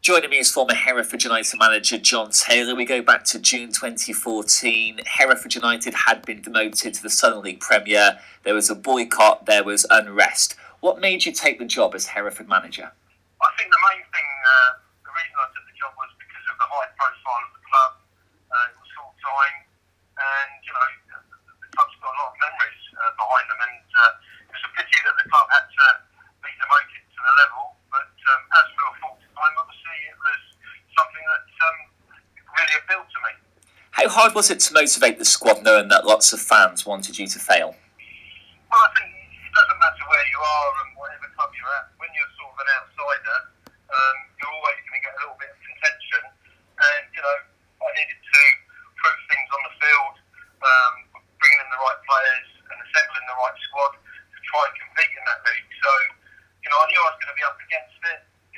Joining me is former Hereford United manager John Taylor. We go back to June 2014. Hereford United had been demoted to the Southern League Premier. There was a boycott, there was unrest. What made you take the job as Hereford manager? I think the main thing, the reason I took the job was because of the high profile of the club. It was full time, and the club's got a lot of memories behind them, and it was a pity that the club had to be demoted to the level. But as for a full time, obviously it was something that really appealed to me. How hard was it to motivate the squad knowing that lots of fans wanted you to fail? Well, I think it doesn't matter where you are and whatever club you're at. When you're sort of an outsider, you're always going to get a little bit of contention. And, I needed to prove things on the field, bringing in the right players and assembling the right squad to try and compete in that league. So, I knew I was going to be up against it.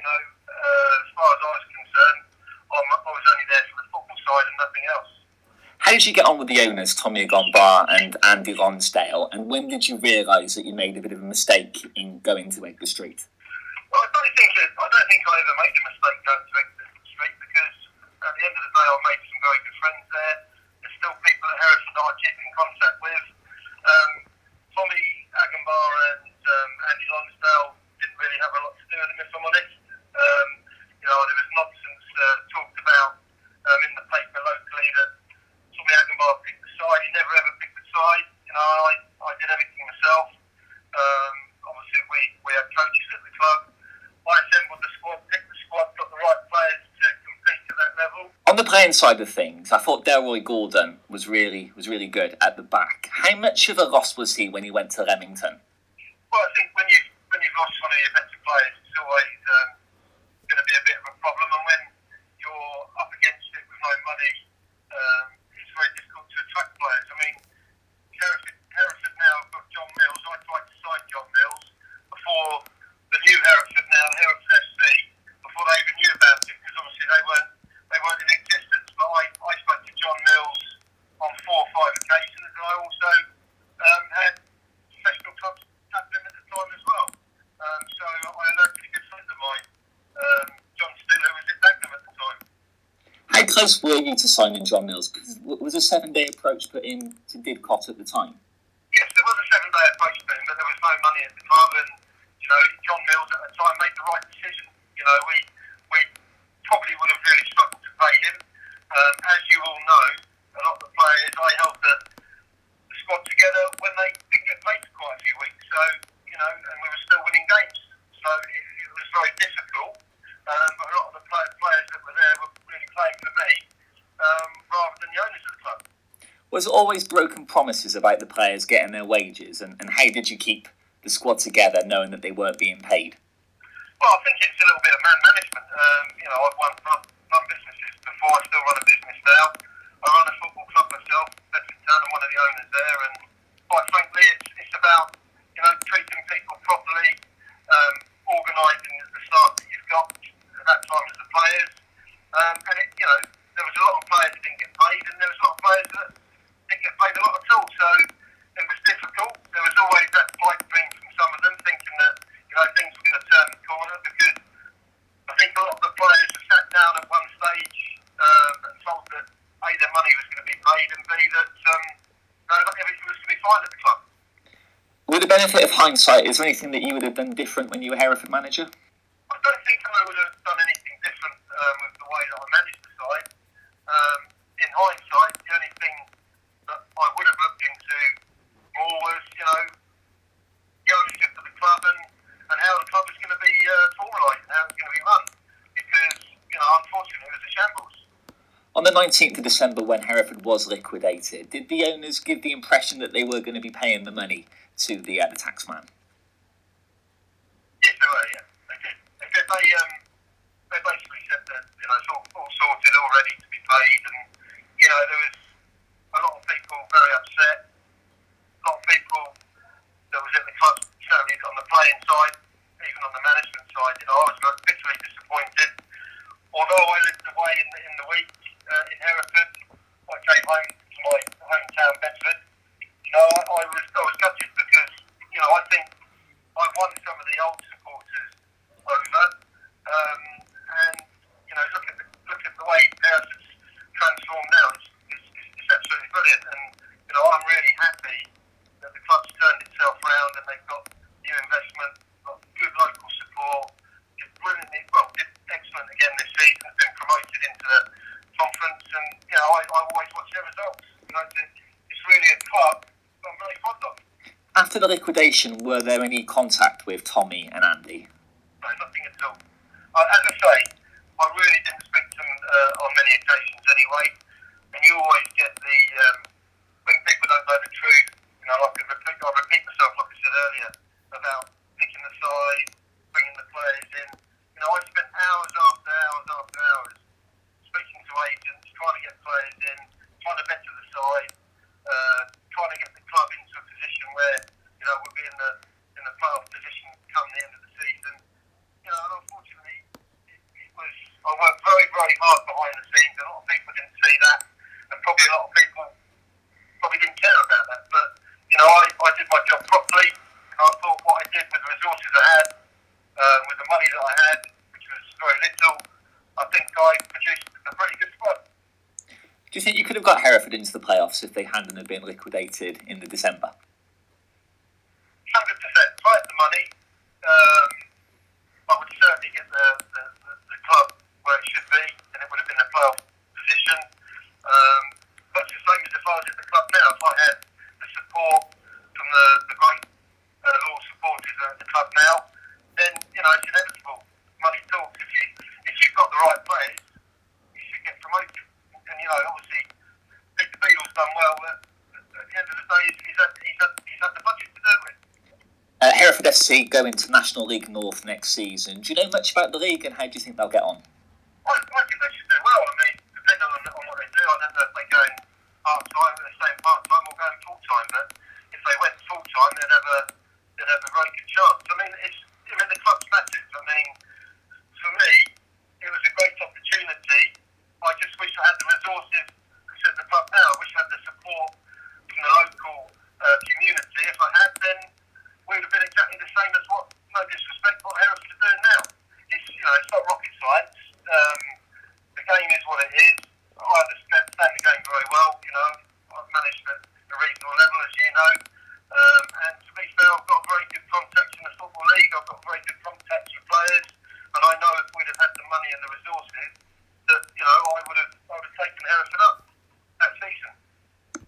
As far as I was concerned, I was only there for the football side and nothing else. How did you get on with the owners, Tommy Agonbar and Andy Lonsdale? And when did you realise that you made a bit of a mistake in going to Edgar Street? Well, I don't think I ever made a mistake going to Edgar Street, because at the end of the day, I've made some very good friends there. There's still people at Hereford that I keep in contact with. Tommy Agonbar and Andy Lonsdale didn't really have a lot to do with him, if I'm honest. There was nonsense talked about in the paper locally that Tommy Agonbar picked the side. He never ever picked the side. I did everything myself. Obviously, we had coaches at the club. I assembled the squad, picked the squad, got the right players to compete at that level. On the playing side of things, I thought Delroy Gordon was really good at the back. How much of a loss was he when he went to Leamington? Well, I think when you've lost one of your better players, it's always going to be a bit of a problem. And when you're up against it with no money, it's very difficult to attract players. I mean, Hereford now have got John Mills. I tried to sign John Mills before the new Hereford now, Hereford FC, before they even knew about it, because obviously they weren't in existence. But I spoke to John Mills on 4 or 5 occasions, and I also had professional clubs tap him at the time as well. So I had a pretty good friend of mine, John Still, who was at Dagenham at the time. How close were you to signing John Mills? Because was a 7-day approach put in to Didcot at the time? Yes, there was a 7-day approach to him, but there was no money at the club, and John Mills at the time made the right decision. We probably would have really struggled to pay him. As you all know, a lot of the players, I held the squad together when they didn't get paid for quite a few weeks. So, and we were still winning games. So it was very difficult. But a lot of the players that were there were really playing for me rather than the owners of the club. Was there always broken promises about the players getting their wages? And how did you keep the squad together knowing that they weren't being paid? Well, I think it's a little bit of man management. I've run businesses before. I still run a business now. I run a football club myself, Bedford Town. I'm one of the owners there, and quite frankly, it's about treating people properly, organising the staff that you've got at that time as the players. There was a lot of players that didn't get paid, and there was a lot of players that didn't get paid a lot at all. So it was difficult. There was always that pipe dream from some of them, thinking that things were going to turn the corner, because I think a lot of the players have sat down at one stage and told that A, their money was going to be paid, and B, that everything was going to be fine at the club. With the benefit of hindsight, is there anything that you would have done different when you were Hereford manager? I don't think I would have done anything different with the way that I managed the side. In hindsight, the only thing that I would have looked into more was, the ownership of the club and how the club was going to be formalised and how it was going to be run. Because, unfortunately, it was a shambles. On the 19th of December, when Hereford was liquidated, did the owners give the impression that they were going to be paying the money to the taxman? Yes, they were, yeah. They did. They basically said that, it's all sorted, all ready to be paid, and, there was a lot of people very upset. A lot of people that was at the club, certainly on the playing side, even on the management side, I was bitterly disappointed. Although I lived away in the week in Hereford, I came home to my hometown, Bedford. I was gutted because I think I won some of the old supporters over, and after the liquidation, were there any contact with Tommy and Andy? No, nothing at all. As I say, I really didn't speak to them on many occasions anyway. And you always get the, when people don't know the truth, you know, like I'll repeat myself like I said earlier, about picking the side, bringing the players in. You know, I spent hours after hours after hours speaking to agents, trying to get players in, trying to better the side, trying to get the club into a position where, you know, we'll be in the playoff position come the end of the season. You know, and unfortunately, it was, I worked very, very hard behind the scenes. A lot of people didn't see that, and probably a lot of people probably didn't care about that. But, you know, I did my job properly, and I thought what I did with the resources I had, with the money that I had, which was very little, I think I produced a pretty good squad. Do you think you could have got Hereford into the playoffs if they hadn't have been liquidated in the December? 100%. If I had the money, I would certainly get the club where it should be, and it would have been a playoff position. But it's the same as if I was at the club now. If I had the support from the great loyal supporters at the club now, then, you know, it's inevitable. Money talks. If you've got the right players, you should get promoted. And, you know, obviously, Victor Beadle's done well, but at the end of the day, he's had the budget to do it. Hereford FC go into National League North next season. Do you know much about the league, and how do you think they'll get on? I think they should do well. I mean, depending on what they do, I don't know if they go part-time, if they stay part-time or going full-time, but if they went full-time, they'd have a very good chance. I mean, the club's massive. I mean, for me, it was a great opportunity. I just wish I had the resources at the club now. I wish I had the support from the local community. If I had, then we would have been exactly the same as what, no disrespect, what Hereford are doing now. It's, you know, it's not rocket science. The game is what it is. I understand the game very well. You know, I've managed at a reasonable level, as you know. And to be fair, I've got very good contacts in the Football League. I've got very good contacts with players. And I know if we'd have had the money and the resources, that, you know, I would have taken Hereford up.